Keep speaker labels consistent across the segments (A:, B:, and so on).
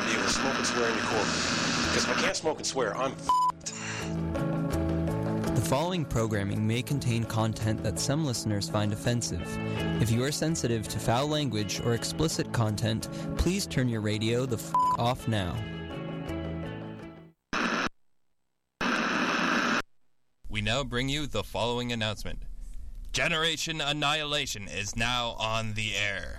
A: I'd be able to smoke and swear and record. Because if I can't smoke and swear, I'm f***ed.
B: The following programming may contain content that some listeners find offensive. If you are sensitive to foul language or explicit content, please turn your radio the f*** off now.
C: We now bring you the following announcement. Generation Annihilation is now on the air.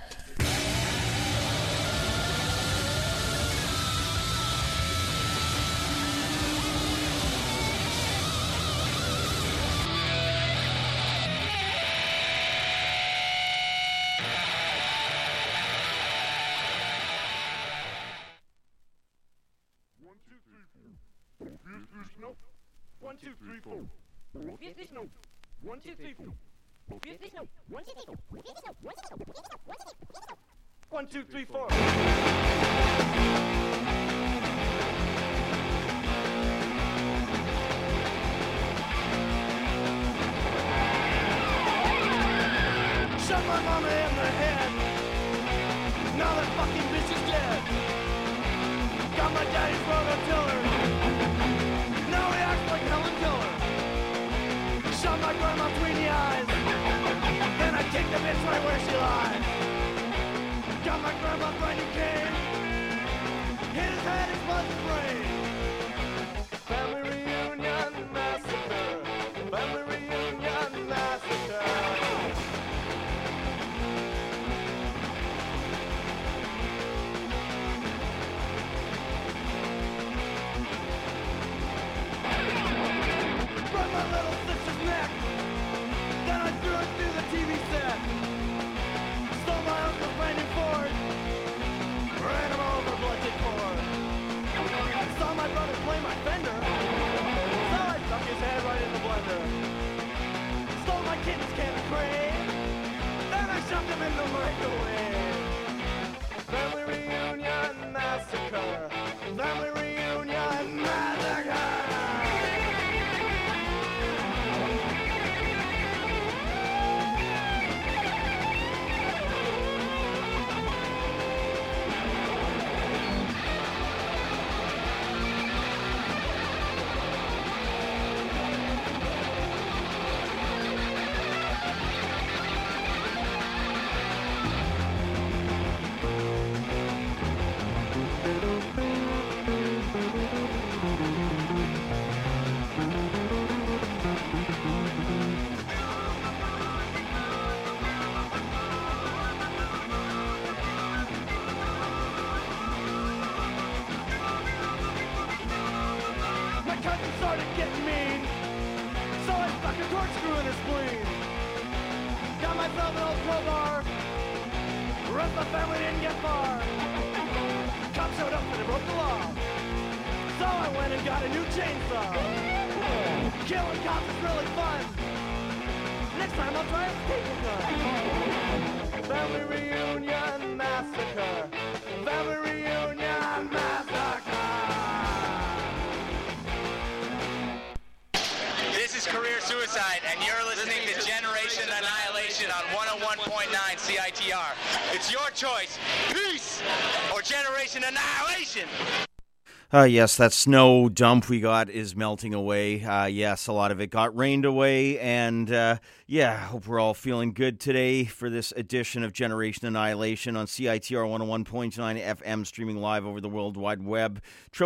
D: One, two, three, four. One, two, three, four. One, two, three, four. Shot my mama in the head. Now that fucking bitch is dead. Got my daddy's rototiller. Now he acts like Helen Keller. Shot my grandma between the eyes. Then I kicked the bitch right where she lies. Got my grandma grinding cane. Hit his head, exploded his brain. Family reunion massacre. Family reunion massacre. Broke my little sister's neck. Then I threw it through the TV set. Stole my uncle's Brandon Ford. Ran him over blooded cord. Saw my brother play my Fender. So I stuck his head right in the blender. Stole my kitten's can of cream. Then I shoved him in the microwave. Family reunion massacre. Family reunion massacre. My cousin started getting mean, so I stuck a corkscrew in her spleen. Got myself an old crowbar, rest of the family didn't get far. Cops showed up and they broke the law, so I went and got a new chainsaw. Killing cops is really fun. Next time I'll try a staple gun. Family reunion massacre. Family reunion massacre.
E: This is Career Suicide, and you're listening to Generation Annihilation on 101.9 CITR. It's your choice, peace or Generation Annihilation.
F: Yes, that snow dump we got is melting away. Yes, a lot of it got rained away. And, hope we're all feeling good today for this edition of Generation Annihilation on CITR 101.9 FM, streaming live over the World Wide Web,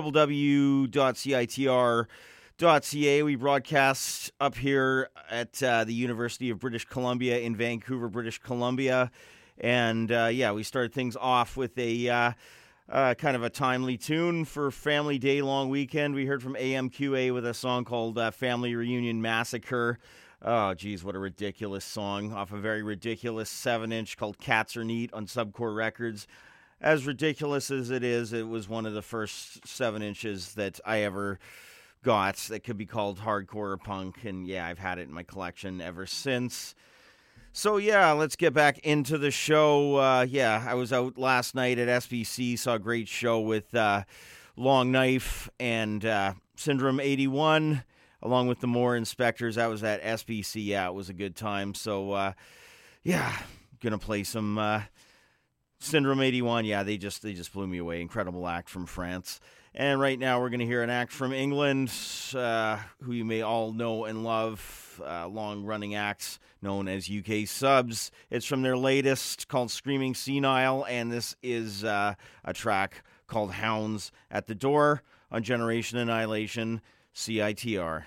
F: www.citr.ca. We broadcast up here at the University of British Columbia in Vancouver, British Columbia. And, we started things off with a kind of a timely tune for Family Day long weekend. We heard from AMQA with a song called Family Reunion Massacre. Oh, geez, what a ridiculous song off a very ridiculous 7-inch called Cats Are Neat on Subcore Records. As ridiculous as it is, it was one of the first 7 inches that I ever got that could be called hardcore or punk, and I've had it in my collection ever since. So let's get back into the show. I was out last night at SBC, saw a great show with Long Knife and Syndrome 81, along with the Moore Inspectors. That was at SBC. It was a good time. So, gonna play some Syndrome 81, yeah, they just blew me away. Incredible act from France. And right now we're going to hear an act from England, who you may all know and love, long-running acts known as UK Subs. It's from their latest called Screaming Senile, and this is a track called Hounds at the Door on Generation Annihilation, CITR.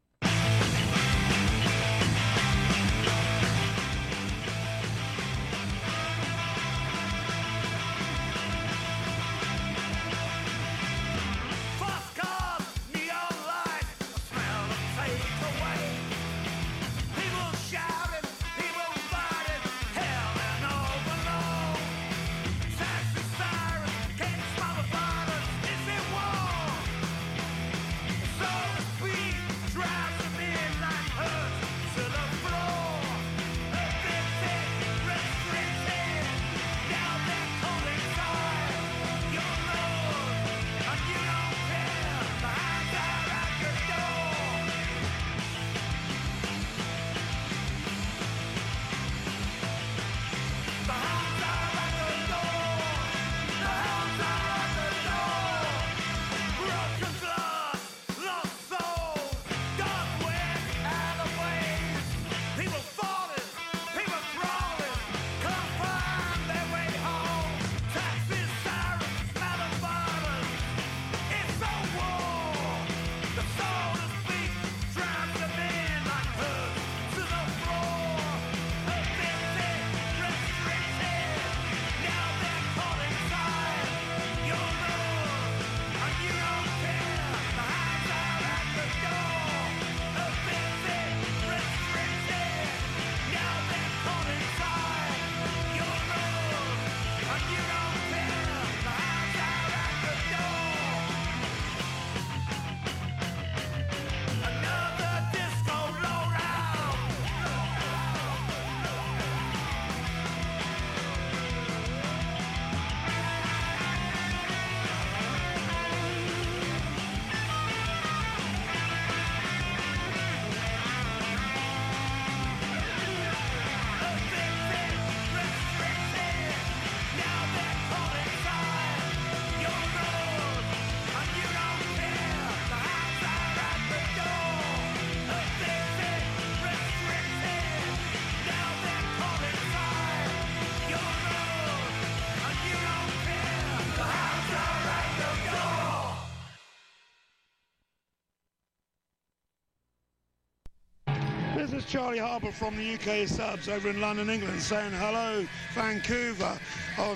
G: This is Charlie Harbour from the UK Subs over in London, England, saying hello, Vancouver, on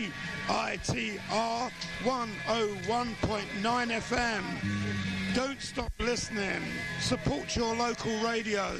G: CITR 101.9 FM. Don't stop listening. Support your local radio.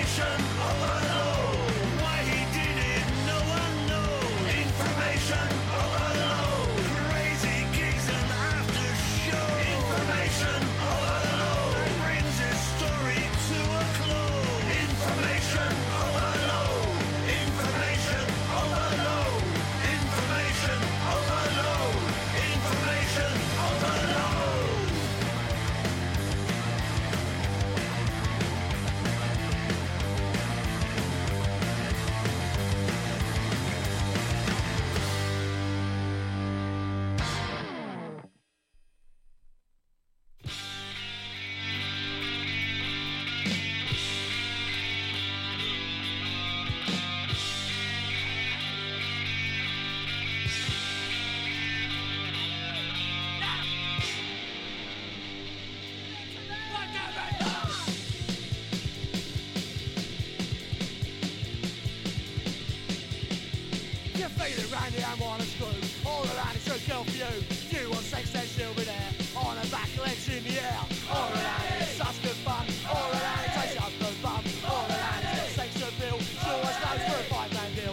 D: Information overload. Why he did it, no one knows. Information overload. Crazy gigs and after show. Information overload. Brings his story to a close. Information overload. Information overload. Information overload. Information overload. You feel it round you and wanna screw. All around it's a girl for you. You want sex, then she'll be there. On her back, legs in the air. All around it's such good fun. All around it takes you up the bum. All around it's got sex to bill. She always goes for a £5 deal.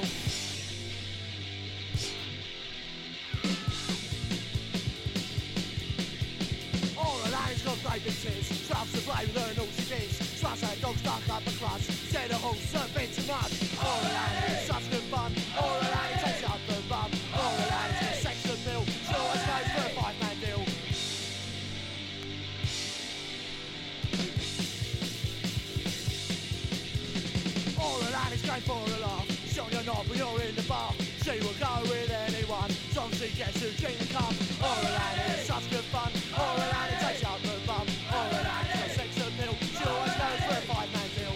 D: All around it's got great big tits. Troughs to play with her naughty kids. Sluts her dog stuck up a crust. Said a horse, a bit too much. All around it's such good fun. All around it takes you up the bum. All around it's got sex to bill. She always goes for a £5 deal. All around it's going for a laugh. She's on your knob when you're in the bar. She will go with anyone, as long as she gets you clean and calm. All around it's such good fun. All around it takes you up the bum. All around it's got sex to bill. She always goes for a £5 deal.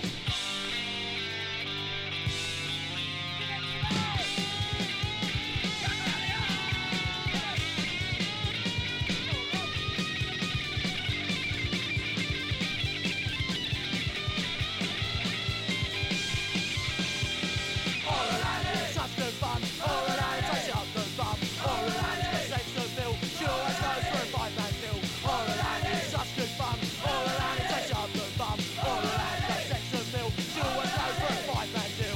D: All around it's such good fun. All around it takes you up the bum. All around it's got sex to bill. She always goes for a £5 deal. All around it's such good fun. All around it takes you up the bum. All around it's got sex to bill. She always goes for a £5 deal.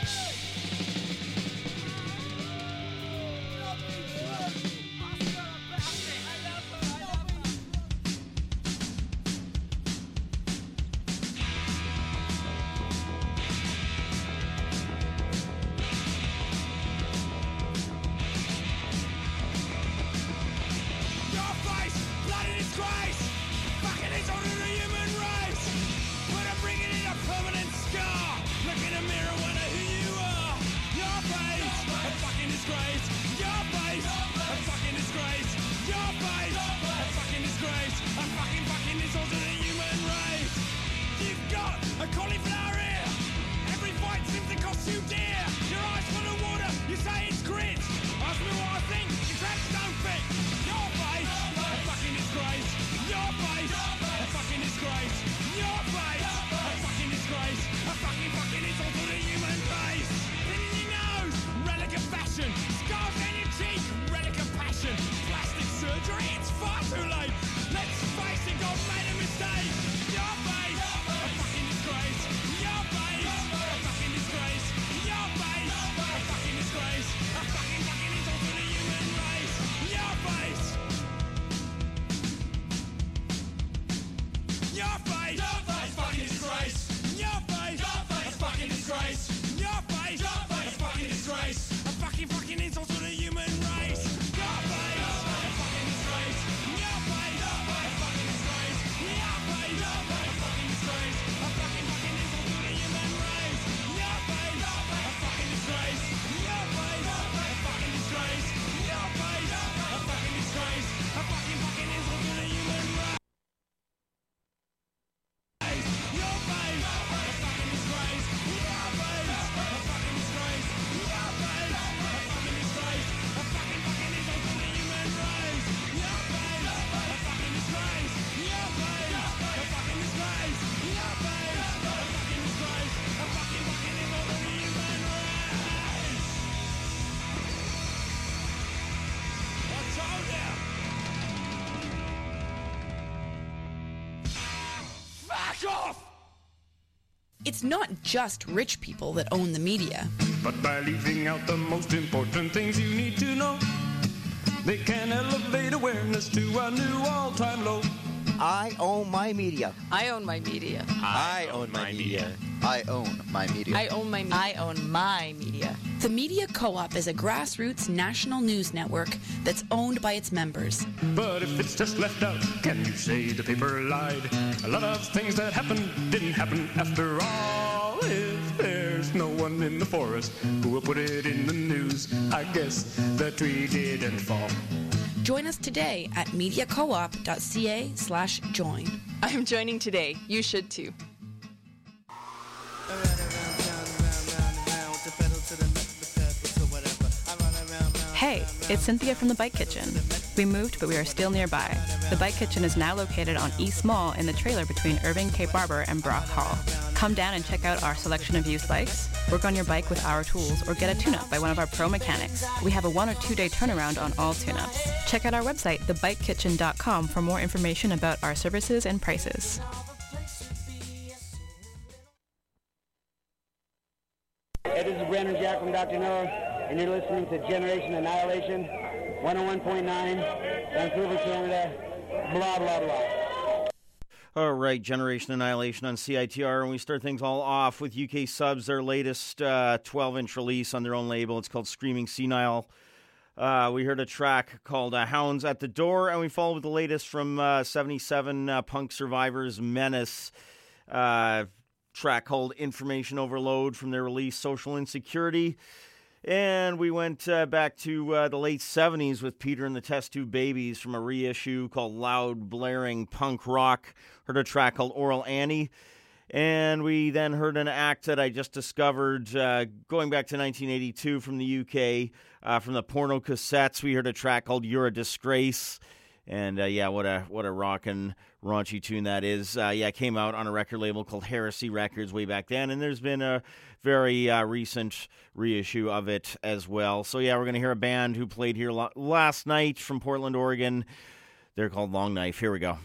H: Your face, blood in disgrace. Fucking insult to the human race. When I'm bringing in a permanent scar. Look in the mirror, wonder who you are. Your face, a fucking disgrace. Your face, a fucking disgrace. Your face, a fucking disgrace. A fucking insult to the human race. You've got a cauliflower ear. Every fight seems to cost you dear. Your eyes full of water, you say it's grit. Ask me what I think, your tracks don't fit. Your face, a fucking disgrace. Your face, a fucking disgrace. Your face, a fucking disgrace. A fucking insult to the human race. Pin in your nose, relic of fashion. Scars down your cheek, relic of passion. Plastic surgery, it's far too late. Let's face it, God made a mistake. Your face, a fucking disgrace. Your face, a fucking disgrace. Your face, a fucking disgrace. A fucking insult to the human race. Your face. Your face, a fucking disgrace. Your face, a fucking disgrace. Your face, a fucking disgrace. A fucking insult to the human race. Your face, a fucking disgrace. Your face, a fucking disgrace. Your face, a fucking disgrace. A fucking insult to the human race. Your face, a fucking disgrace. Your face, a fucking disgrace. Your face, a fucking disgrace. A fucking insult to the human race.
I: it's not just rich people that own the media.
H: But by leaving out the most important things you need to know, they can elevate awareness to a new all-time low.
J: I own my media.
K: I own my media.
J: I own my media. I own my media.
K: I own my media. I own my media.
I: The Media Co-op is a grassroots national news network that's owned by its members.
H: But if it's just left out, can you say the paper lied? A lot of things that happened didn't happen after all. If there's no one in the forest who will put it in the news, I guess the tree didn't fall.
I: Join us today at mediacoop.ca/join.
K: I'm joining today. You should too.
L: Hey, it's Cynthia from the Bike Kitchen. We moved, but we are still nearby. The Bike Kitchen is now located on East Mall in the trailer between Irving, Cape Barber, and Brock Hall. Come down and check out our selection of used bikes, work on your bike with our tools, or get a tune-up by one of our pro mechanics. We have a 1 or 2 day turnaround on all tune-ups. Check out our website, thebikekitchen.com, for more information about our services and prices.
M: Hey, this is Brandon Jack from Dr. No, and you're listening to Generation Annihilation, 101.9, Vancouver, Canada, blah, blah, blah.
F: All right, Generation Annihilation on CITR, and we start things all off with UK Subs, their latest 12-inch release on their own label. It's called Screaming Senile. We heard a track called Hounds at the Door, and we followed with the latest from 77 Punk Survivors Menace, track called Information Overload from their release Social Insecurity. And we went back to the late 70s with Peter and the Test Tube Babies from a reissue called Loud Blaring Punk Rock. Heard a track called Oral Annie. And we then heard an act that I just discovered going back to 1982 from the UK. From the Porno Cassettes, we heard a track called You're a Disgrace. And yeah, what a rockin' raunchy tune that is. Yeah, it came out on a record label called Heresy Records way back then, and there's been a very recent reissue of it as well. So yeah, we're going to hear a band who played here last night from Portland, Oregon. They're called Long Knife. Here we go.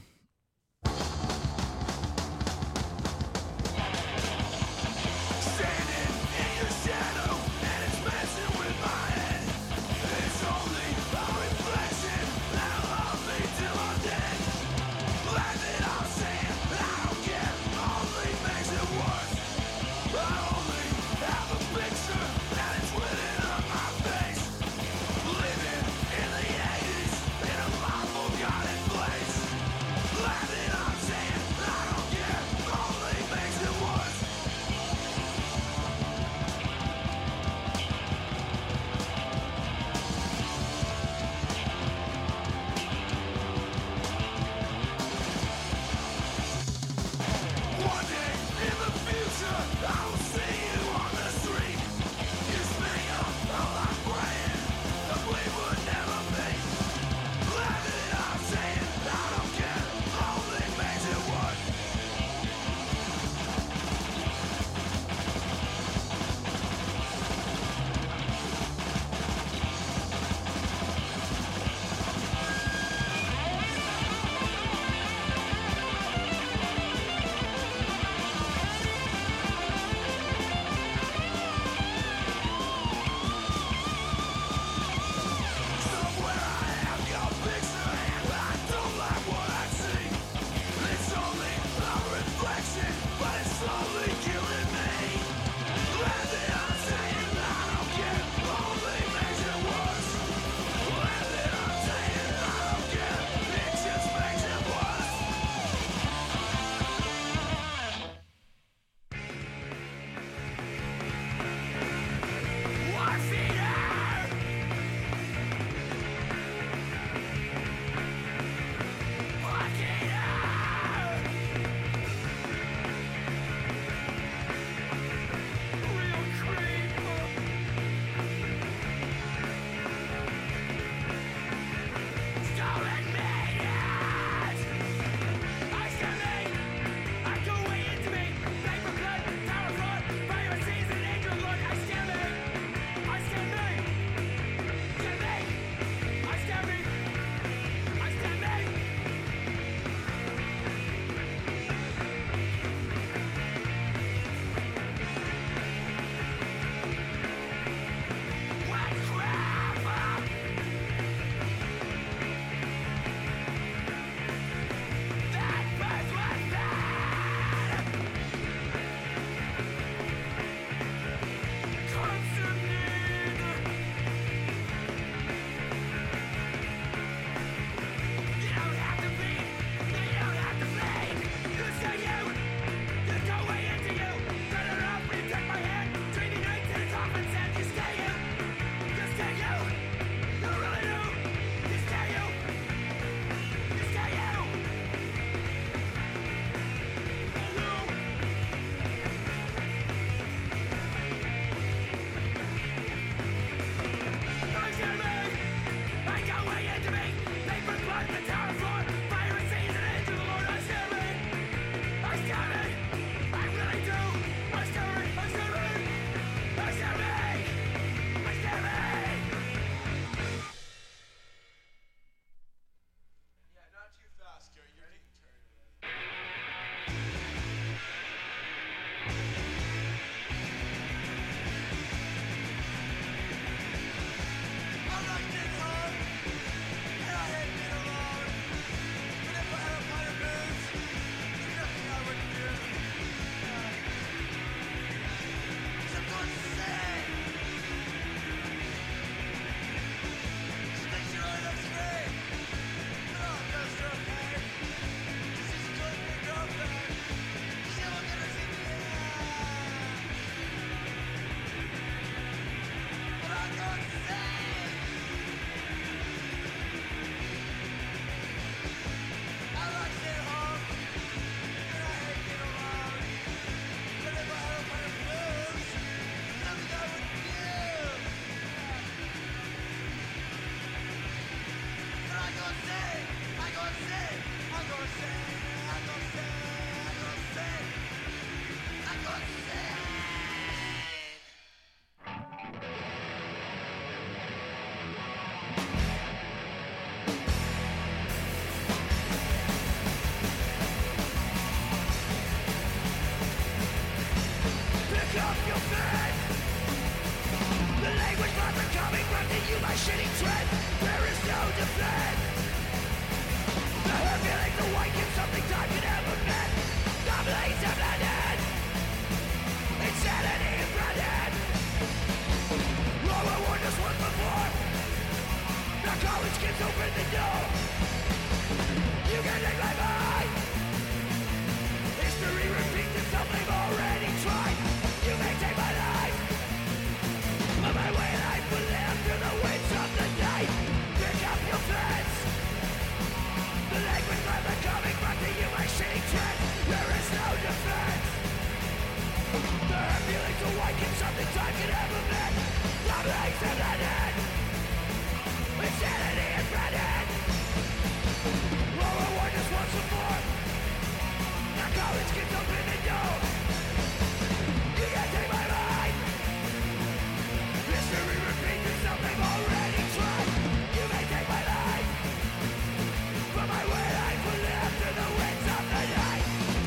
H: your fence. The language thoughts are coming back to you by shitty trend. There is no defense. The hurt feelings awaken something time can never mend. The blaze of the dead. Insanity is branded. Lower war just once before. The college kids open the door. You can take my mind. History repeats itself, they've already tried. You may take my life, but my way life will live through the winds of the night. Pick up your fence. The language left are coming back to you by shitty trend. There is no defense. The hurt feelings awaken something time can never mend. The blaze of the dead. Insanity is branded. Lower war just wants support. The college kids open the door. You can't take my mind. History repeats itself, they've already tried. You may take my life, but my way life will live through the winds of the night.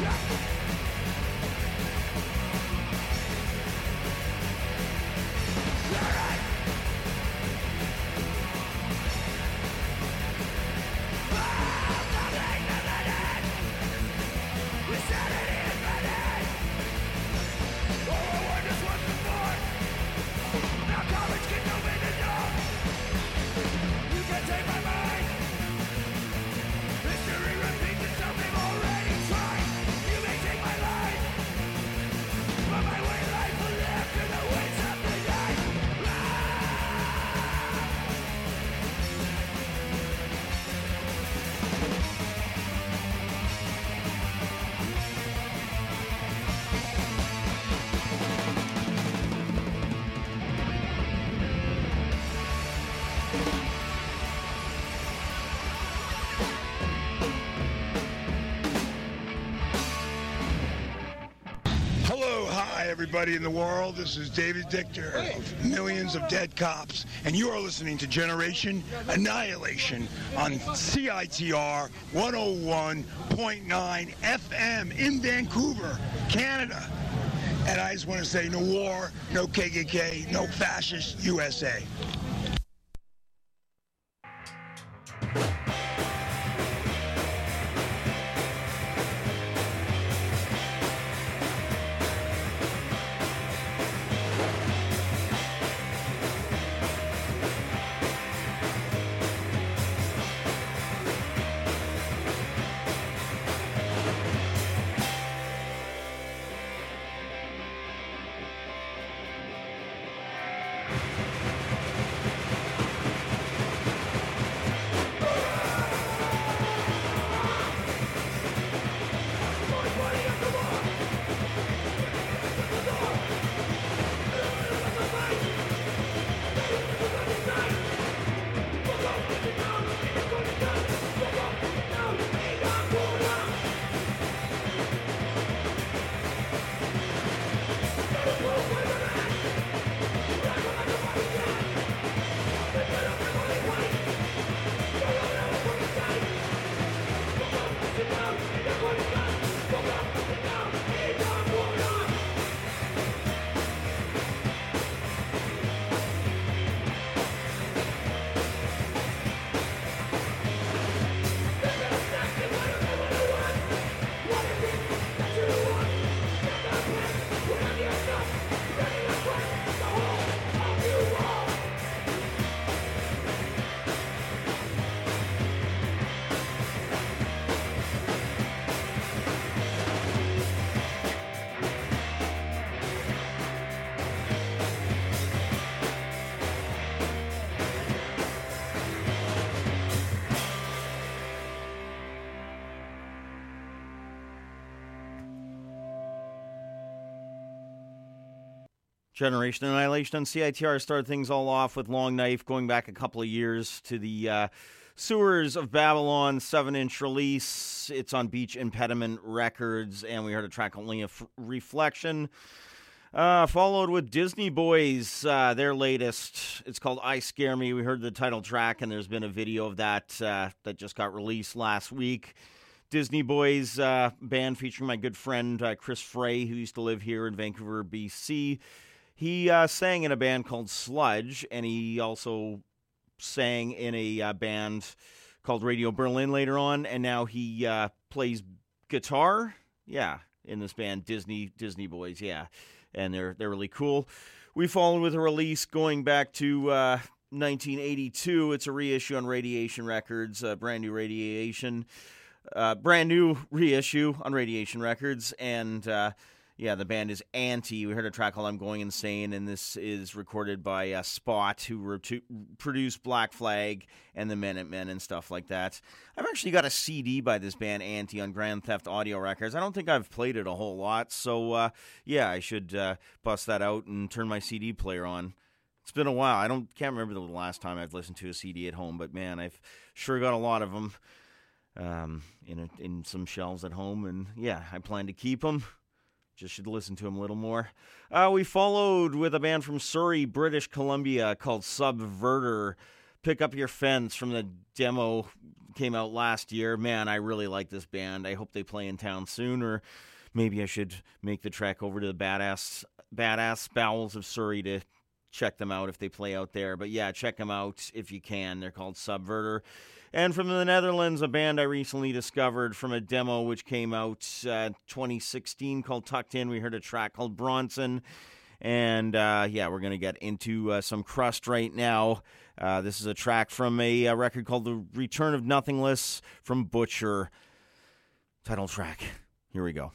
H: You're right.
G: Everybody in the world, this is David Dichter of Millions of Dead Cops, and you are listening to Generation Annihilation on CITR 101.9 FM in Vancouver, Canada. And I just want to say no war, no KKK, no fascist USA.
F: Generation Annihilation on CITR started things all off with Long Knife, going back a couple of years to the Sewers of Babylon 7-inch release. It's on Beach Impediment Records, and we heard a track called Reflection. Followed with Disney Boys, their latest. It's called I Scare Me. We heard the title track, and there's been a video of that that just got released last week. Disney Boys band featuring my good friend Chris Frey, who used to live here in Vancouver, BC. He sang in a band called Sludge, and he also sang in a band called Radio Berlin later on, and now he plays guitar, in this band Disney Boys, and they're really cool. We followed with a release going back to 1982. It's a reissue on Radiation Records, brand new reissue on Radiation Records, and the band is Anti. We heard a track called I'm Going Insane, and this is recorded by Spot, who produced Black Flag and the Minutemen and stuff like that. I've actually got a CD by this band Anti on Grand Theft Audio Records. I don't think I've played it a whole lot, so I should bust that out and turn my CD player on. It's been a while. Can't remember the last time I've listened to a CD at home, but man, I've sure got a lot of them in some shelves at home, and I plan to keep them. Just should listen to him a little more. We followed with a band from Surrey, British Columbia called Subverter. Pick Up Your Fence from the demo came out last year. Man, I really like this band. I hope they play in town soon, or maybe I should make the trek over to the badass bowels of Surrey to check them out if they play out there. But check them out if you can. They're called Subverter. And from the Netherlands, a band I recently discovered from a demo which came out 2016 called Tucked In. We heard a track called Bronson. And we're going to get into some crust right now. This is a track from a record called The Return of Nothingless from Butcher. Title track. Here we go.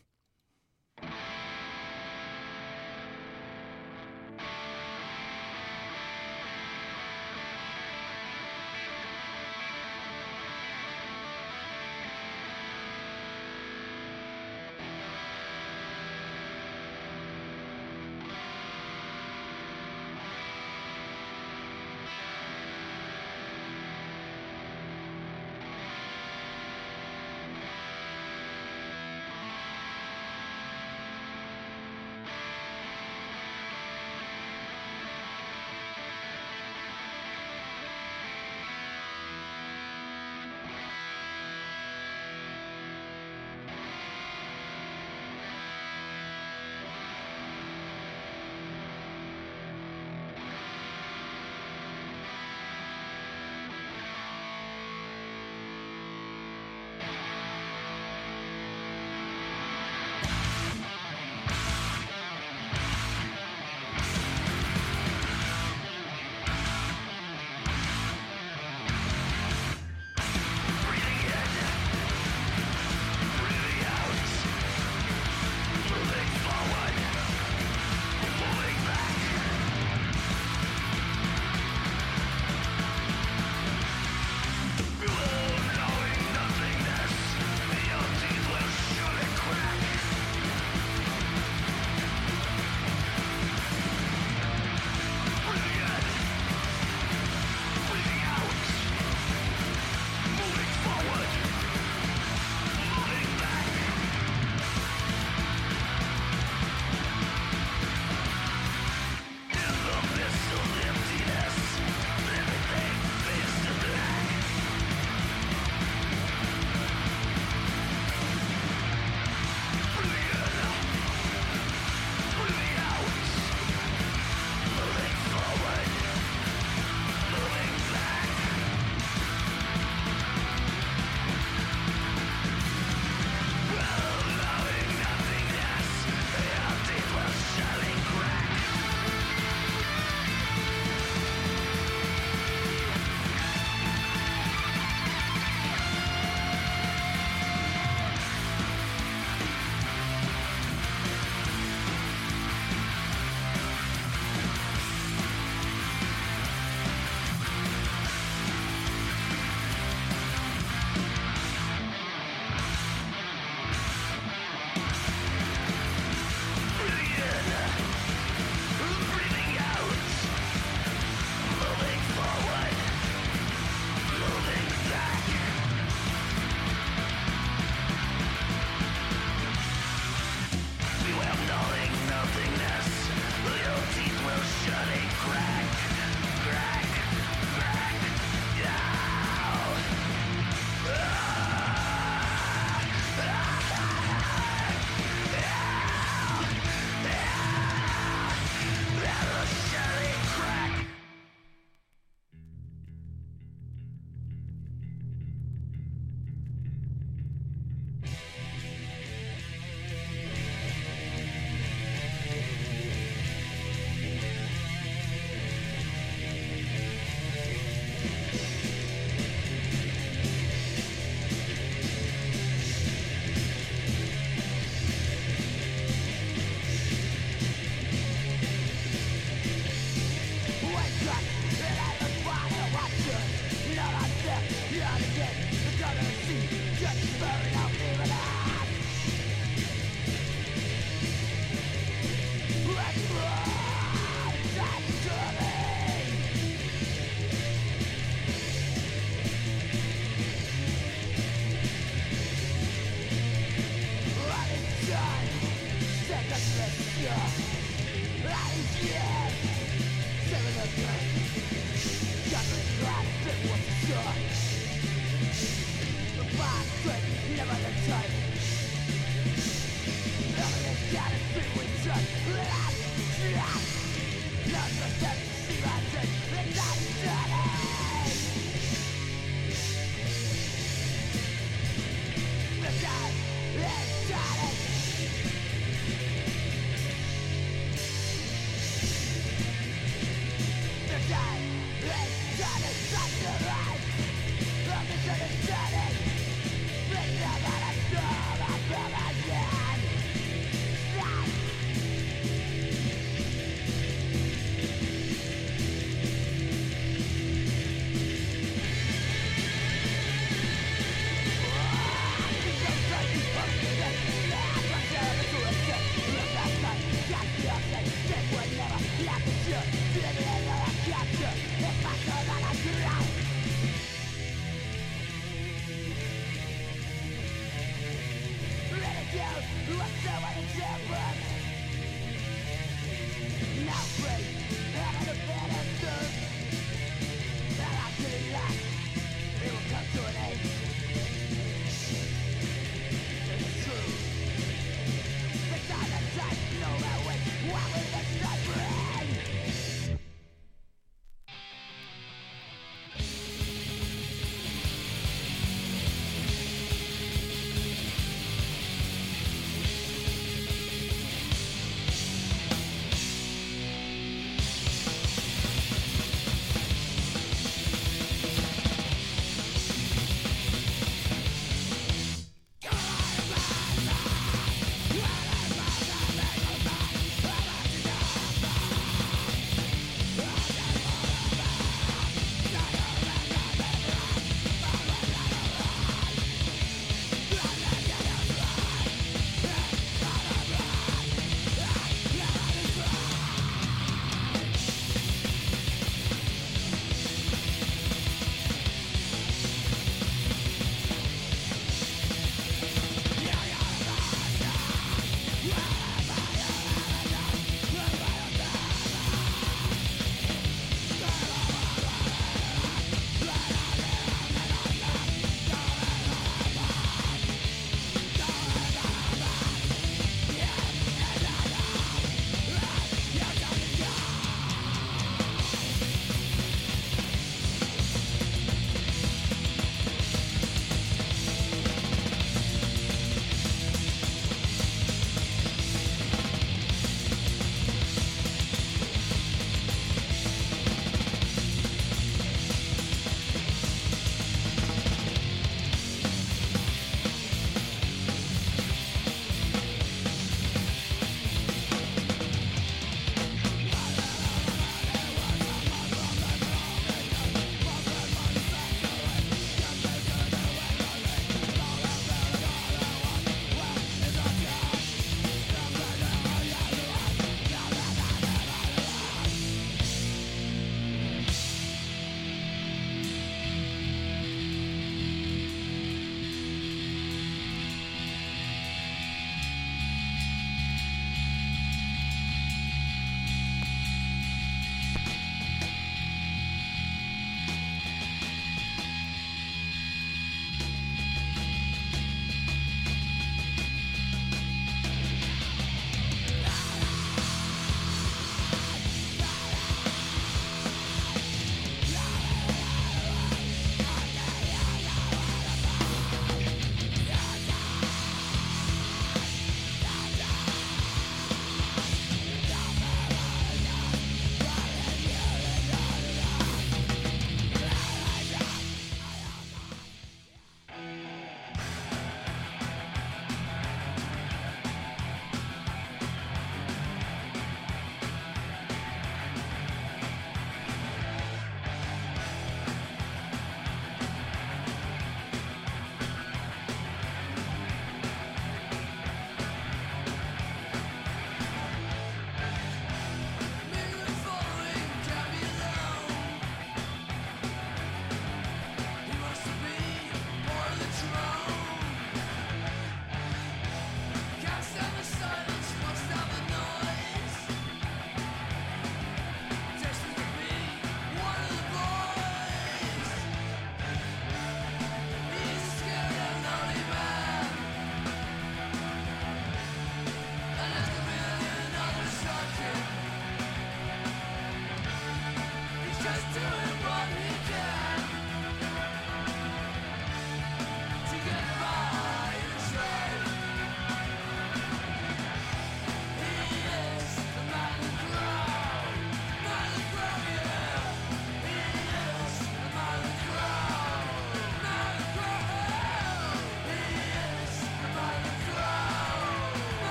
D: Die!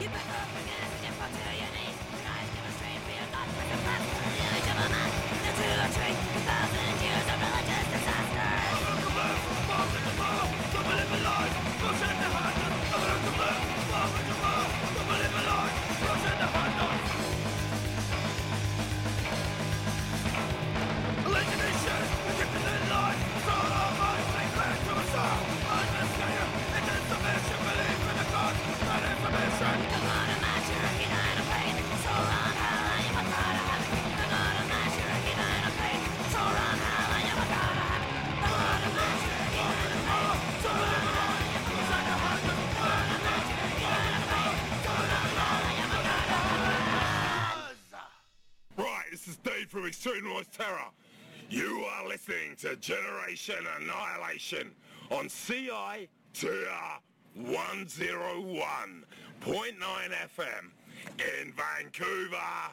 N: From Extreme Noise Terror. You are listening to Generation Annihilation on CITR 101.9 FM in Vancouver.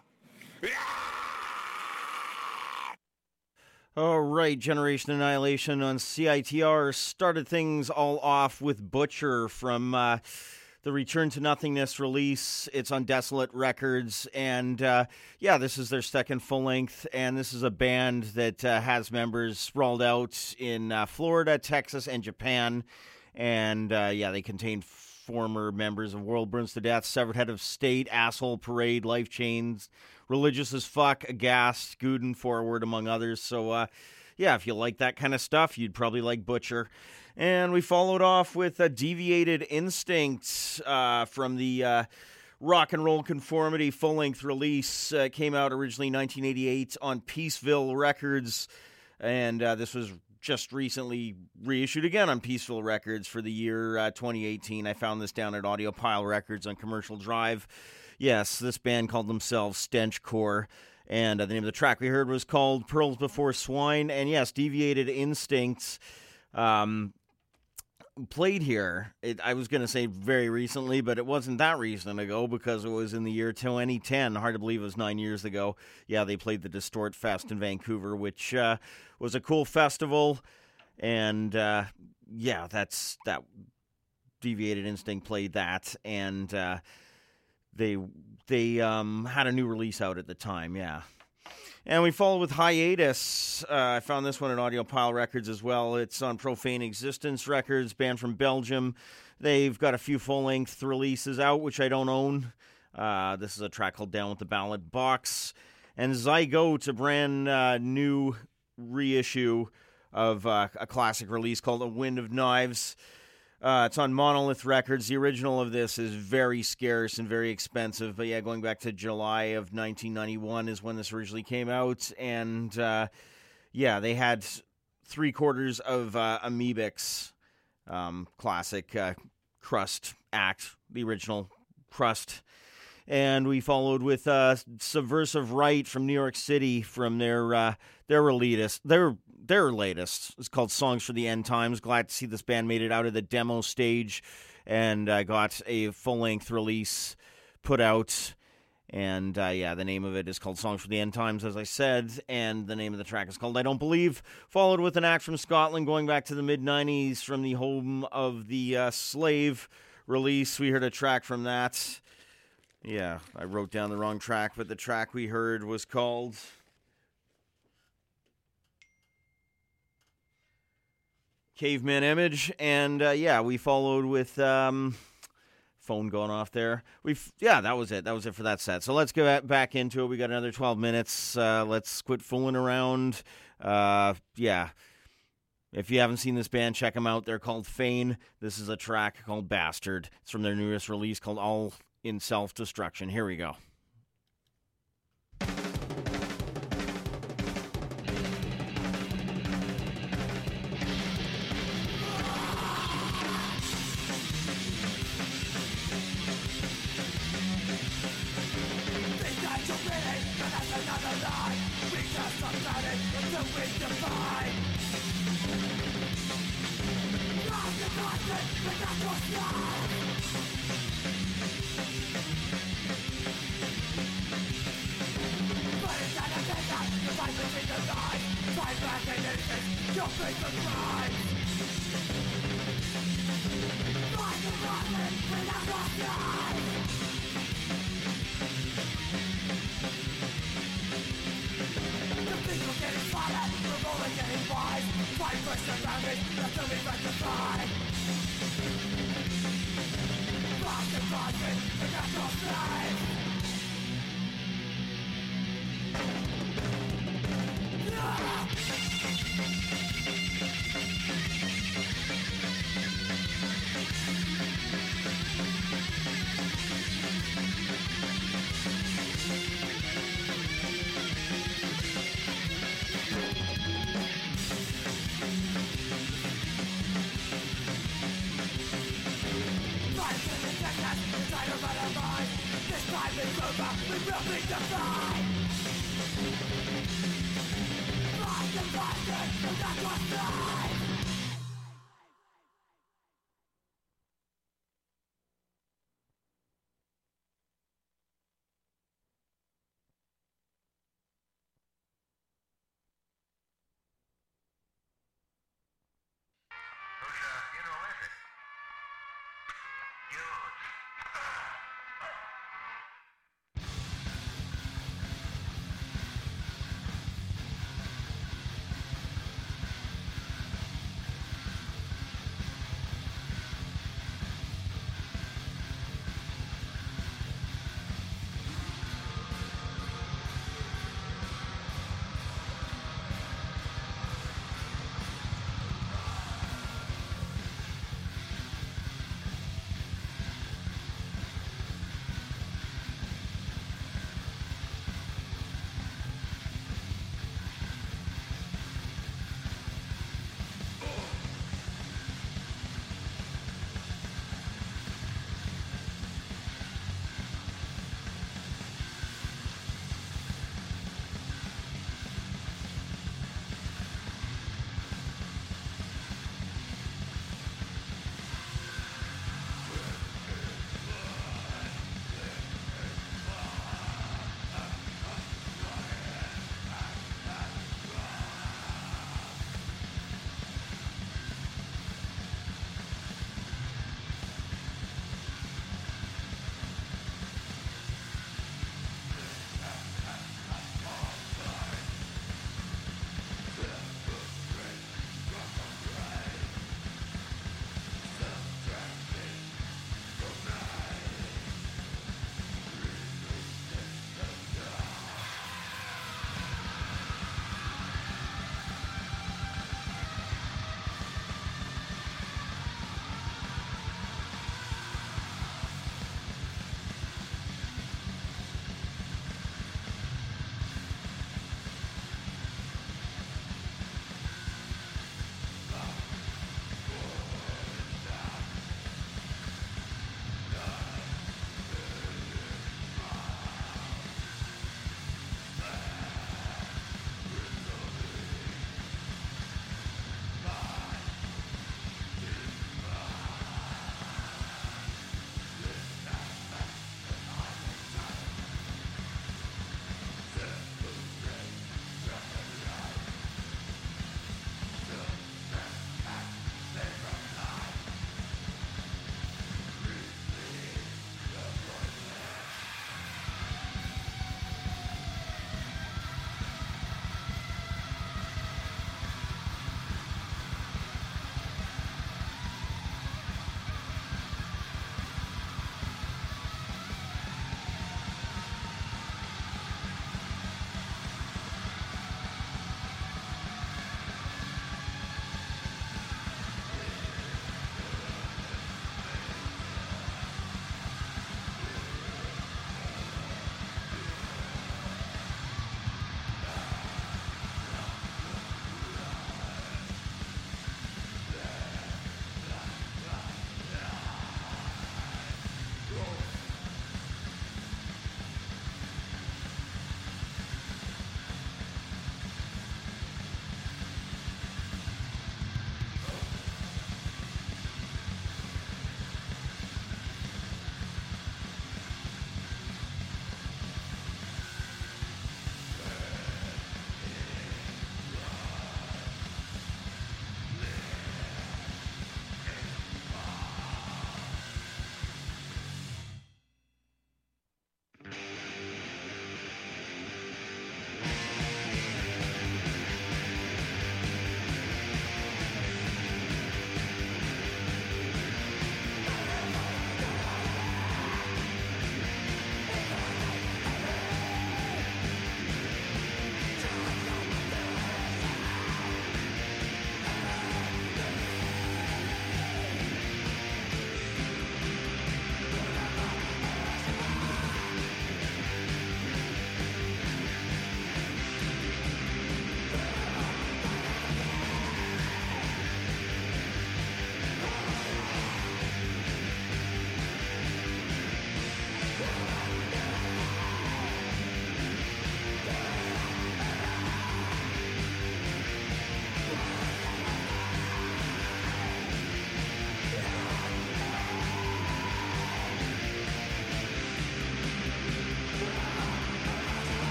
F: All right, Generation Annihilation on CITR started things all off with Butcher from the Return to Nothingness release. It's on Desolate Records, and this is their second full-length, and this is a band that has members sprawled out in Florida, Texas, and Japan, and they contain former members of World Burns to Death, Severed Head of State, Asshole Parade, Life Chains, Religious as Fuck, Aghast, Guden Forward, among others. So, if you like that kind of stuff, you'd probably like Butcher. And we followed off with a Deviated Instinct from the Rock and Roll Conformity full-length release. Came out originally in 1988 on Peaceville Records, and this was just recently reissued again on Peaceville Records for the year 2018. I found this down at Audiopile Records on Commercial Drive. Yes, this band called themselves Stenchcore, and the name of the track we heard was called Pearls Before Swine. And yes, Deviated Instincts played here. I was going to say very recently, but it wasn't that recent ago because it was in the year 2010. Hard to believe it was 9 years ago. Yeah, they played the Distort Fest in Vancouver, which was a cool festival. And that Deviated Instinct played that, and they had a new release out at the time. Yeah. And we followed with Hiatus. I found this one at Audiopile Records as well. It's on Profane Existence Records, band from Belgium. They've got a few full-length releases out, which I don't own. This is a track called Down with the Ballot Box. And Zygote, a brand new reissue of a classic release called A Wind of Knives. It's on Monolith Records. The original of this is very scarce and very expensive. But yeah, going back to July of 1991 is when this originally came out. And they had 3/4 of Amoebix classic Crust Act, the original Crust. And we followed with Subversive Right from New York City from their latest. Their latest is called Songs for the End Times. Glad to see this band made it out of the demo stage and got a full-length release put out. And the name of it is called Songs for the End Times, as I said, and the name of the track is called I Don't Believe. Followed with an act from Scotland going back to the mid-90s from the home of the Slave release. We heard a track from that. Yeah, I wrote down the wrong track, but the track we heard was called Caveman Image, and we followed with phone going off there. That was it. That was it for that set. So let's go back into it. We got another 12 minutes. Let's quit fooling around. If you haven't seen this band, check them out. They're called Fane. This is a track called Bastard. It's from their newest release called All in Self-Destruction. Here we go.
H: getting wise. Fight for surroundings, until we rectify. Lost and lost the natural state. This time is over, we will be defied. Lost and blasted, and that's what's life.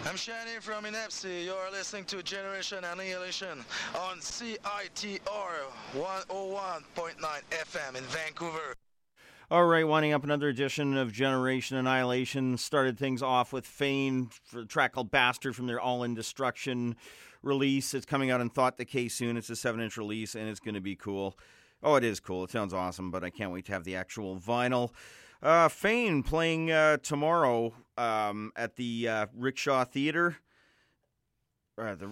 O: I'm Shani from Inepsi. You're listening to Generation Annihilation on CITR 101.9 FM in Vancouver.
F: All right, winding up another edition of Generation Annihilation. Started things off with Fane for a track called Bastard from their All In Destruction release. It's coming out in Thought Decay soon. It's a 7-inch release, and it's going to be cool. Oh, it is cool. It sounds awesome, but I can't wait to have the actual vinyl. Fane playing tomorrow at the Rickshaw Theater. The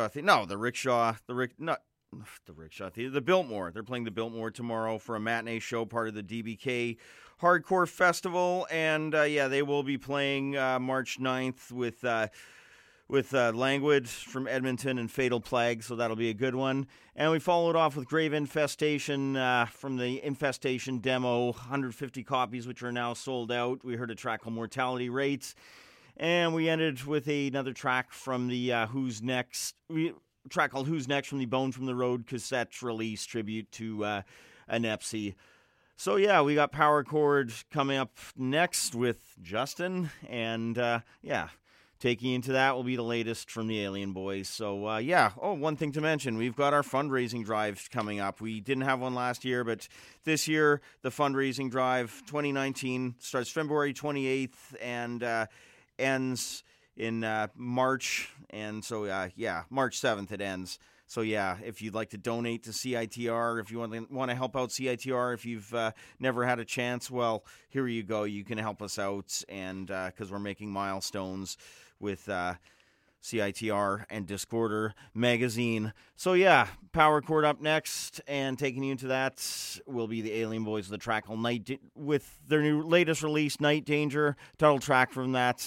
F: Biltmore. They're playing the Biltmore tomorrow for a matinee show, part of the DBK Hardcore Festival. And, they will be playing March 9th with Languid from Edmonton and Fatal Plague, so that'll be a good one. And we followed off with Grave Infestation from the Infestation demo, 150 copies, which are now sold out. We heard a track called Mortality Rates. And we ended with another track from the Who's Next... track called Who's Next from the Bone from the Road cassette release tribute to Inepsi. So yeah, we got Power Chord coming up next with Justin, and taking you into that will be the latest from the Alien Boys. So one thing to mention, we've got our fundraising drive coming up. We didn't have one last year, but this year the fundraising drive 2019 starts February 28th and ends in March, and so March 7th it ends. So if you'd like to donate to CITR, if you want to help out CITR, if you've never had a chance, well, here you go. You can help us out, and because we're making milestones with CITR and Discorder magazine. So Power Chord up next, and taking you into that will be the Alien Boys with the track called with their new latest release, Night Danger. Title track from that.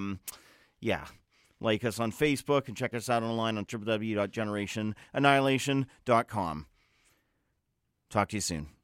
F: Like us on Facebook and check us out online on www.generationannihilation.com. Talk to you soon.